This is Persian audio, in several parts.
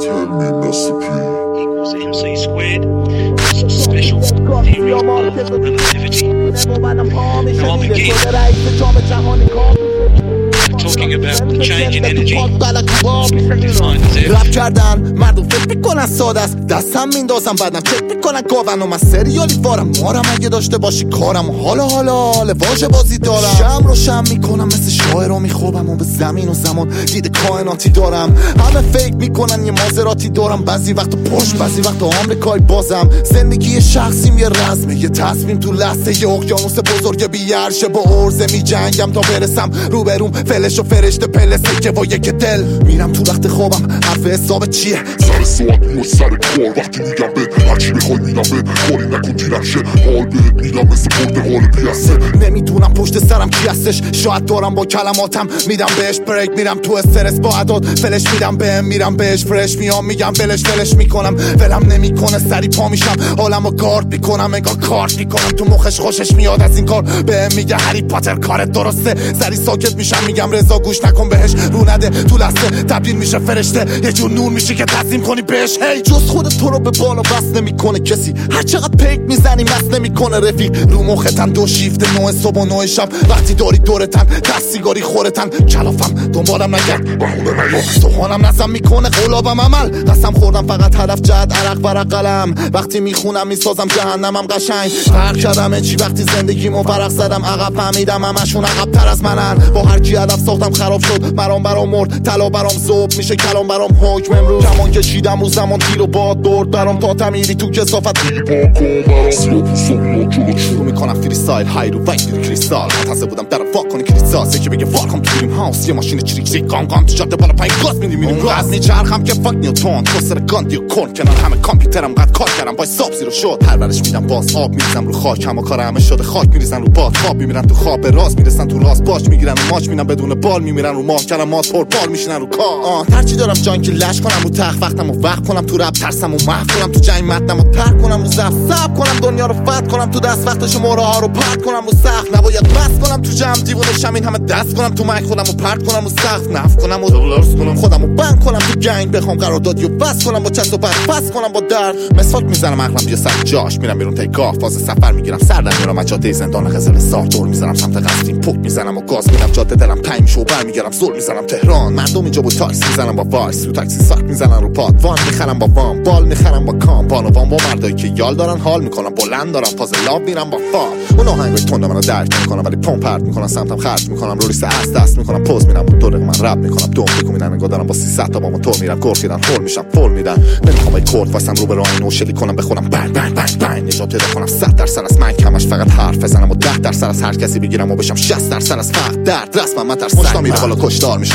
equals MC squared. Special theory of relativity. Now I'll begin talking about the change in energy defined as air. رپ کردن مردم فکر میکنن ساده است، دستم میندازم بعدم چک میکنن گاون و من سریالی وارم مارم اگه داشته باشی کارم حالا واژه بازی دارم شم رو شم میکنم مثل شاعر و میخوابم و به زمین و زمان دید کائناتی دارم همه فکر میکنن یه مازراتی دارم بعضی وقت پشت بعضی وقت آمریکایی بازم زندگی شخصیم یه رزمه یه تصمیم تو لحظه یه اقیانوس بزرگ بیارشه با عرضه میجنگم تا برسم روبروم فلش و فرشته پلسه که با یک دل میرم تو وقت خوابم حرف حساب چیه سر ساعت و سر کار وقتی میگم به هرچی بخوای میدم به کاری نکن دیرم شه حال بهت میدم مثل پرتقال پیاسه نمیدونم پشت سرم کی هستش شاید دارم با کلماتم میدم بهش بریک میرم تو استرس با عداد فلش میدم بهم میرم بهش فرش میام میگم فلش میکنم ولم نمیکنه سری پا میشم حالمو گارد میکنم انگار کارت میکنم تو مخش خوشش میاد از این کار بهم میگه هری پاتر کارت درسته سری ساکت میشم میگم رضا گوش نکن بهش رو نده تو لحظه تبدیل میشه فرشته یه جور نور میشه که تسلیم کنی بهش هی جز خودت تو رو به بالا بس نمیکنه کسی هر چقدر پیک میزنی مس نمیکنه رفیق رو مختن دو شیفت 9 صبح و 9 شب وقتی داری دورتن دست سیگاری خورتن کلافم دنبالم نگرد بهونه نیاد سخانم نظم میکنه قلابم عمل قسم خوردم فقط هدف جد عرق ورق قلم وقتی میخونم میسازم جهنمم قشنگ فرق کردم چی وقتی زندگیمو ورق زدم عقب فهمیدم همشون عقب تر از منن با هر کی هدف ساختم خراب شد مرام برام مرد طلا برام ذوب میشه کلام برام حکم امروز کمان کشیدم رو زمان تیر و باد برد برام تا تمیری تو کثافت دیگه با برام سلو شروع میکنم فری استایل های رو وقت کریستال منتظر بودم در فاک کنه کریستال که بگه فالکام تو دریم هاوس یه ماشین چریک گام تو جاده بالا پایین گاز میدیم راز میچرخم که فاک نیوتن تو سر گاندی و کن کنار همه کامپیوترم قد کار کردم با حساب زیرو شد پرورش میدم باز آب میریزم رو خاک هم و کار همه شده خاک میریزن رو باد خواب میمیرن تو خواب راست میرسن تو راست باش میگیرن رو ماچ میدن بدون بال میمیرن رو ماه کلمات پر بال میشینن رو کار هرچی دارم جان که لش کنم رو تخت وقتمو وقت کنم تو رپ ترسمو محو کنم تو جنگ متنمو ترک کنم رو زفت صبر کنم دنیا رو فتح کنم تو دست وقتش موره ها رو پرت کنم رو سخت نباید بس کنم تو جمع دیوونه شمین همه دست کنم تو مایک خودمو پرت کنم رو سقف نف کنم و دلارس کنم خودمو بند کنم تو گنگ بخوام قراردادیو بس کنم با چست و بر پس کنم با درد مسواک میزنم عقلم بیا سر جاش میرم بیرون تیکاف فاز سفر میگیرم سردم میرم از جاده زندان قزل سار دور میزنم سمت قصدیم پک میزنم و گاز میدم جاده دلم تنگ میشه و برمیگردم زور میزنم تهران مردم اینجا با تاکسی میزنم با وایس تو تاکسی ساک میزنن رو پاد وان میخرم با وام بال میخرم با کام بانوان با مردایی که یال دارن حال میکنم بلند دارم فاز لاو میرم با فام اون آهنگای تند منو درک میکنم ولی پمپ پرت میکنم سمتم خرج میکنم رو لیست از دست میکنم پوز میرم و دور من رپ میکنم دوم فکر میدن انگار دارم با 300 تا با موتور میرم گرخیدن هول میشم فول میدن نمیخوام ای کورت واسم رو به راه نوشلی کنم بخونم بنگ بنگ بنگ بنگ نجات پیدا کنم 100% از من کمش فقط حرف بزنم و 10% از هر کسی بگیرم و بشم 60% از فقر درد رسمم من ترس مشتا میره بالا کشدار میشه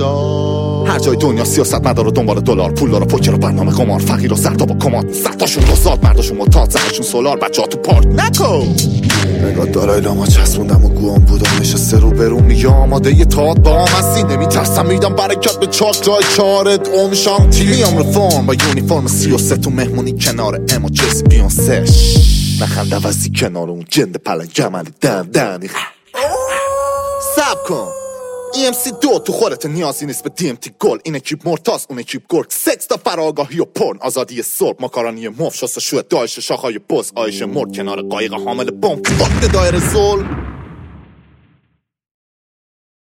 هشدار هر جای دنیا سیاست مدار و دنبال دلار پول داره پوکر و برنامه قمار فقیر و زردا با کماد صدتاشون دوزاد مرداشون معتاد زنشون سولار بچه‌ها تو پارک نکو نگاه دارای لاما چسبوندم و گوام بودم نشسته رو برون میگه آماده یه تاد با هم هستی نمیترسم میدم برکت به چاک رای چارت اومشام تیلیام رفرم با یونیفرم 33 تو مهمونی کنار اما جیسی بیانسه نخنده وزی کنار اون جند پلن جمالی دندنی سب کن EMC2 تو خودت نیازی نیست به DMT گل این اکیپ مرتاز اون اکیپ گرگ سکس تا فراگاهی و پرن آزادی صبح ماکارانی مف شست شو دایش شاخهای بز آیش مرد کنار قایق حامل بمب وقت دایر زل